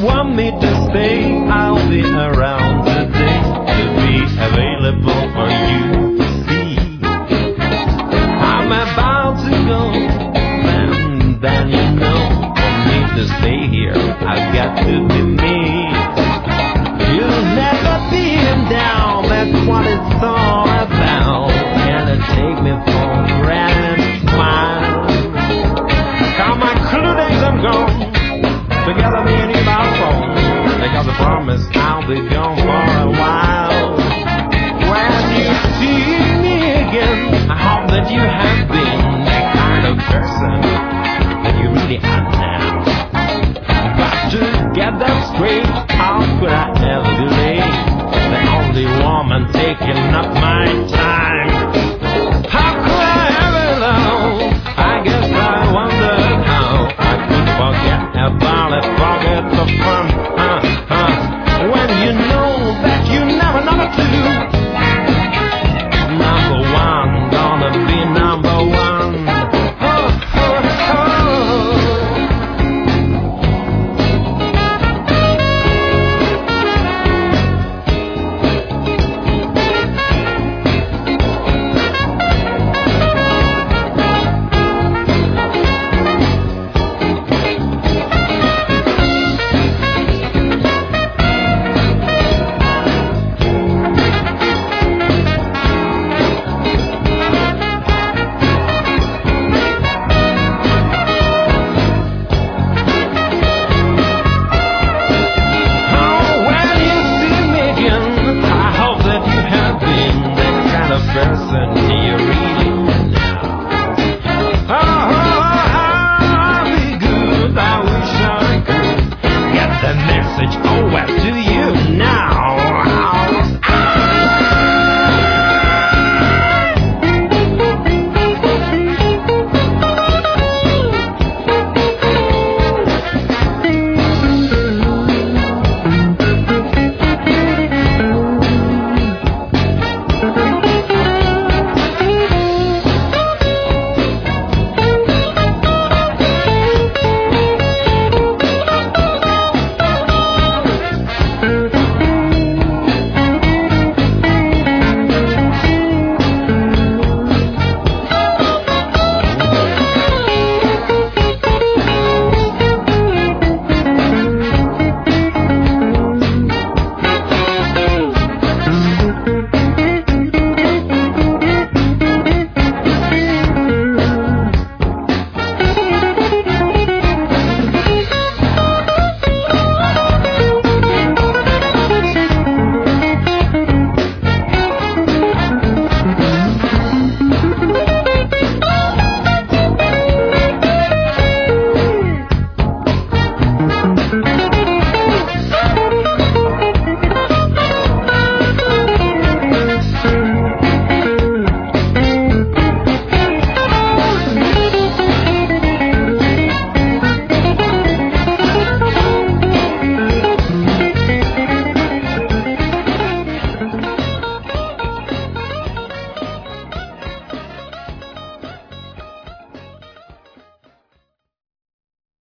want me to stay, I'll be around today to be available for you to see. I'm about to go, then you know, for me to stay here, I've got to be me. You'll never be down, that's what it's all about. Can it take me for granted, smile? Count my clue days I'm gone, together me and you by phone, because I promise I'll be gone for a while. When you see me again, I hope that you have been the kind of person that you really are now. Got to get that straight.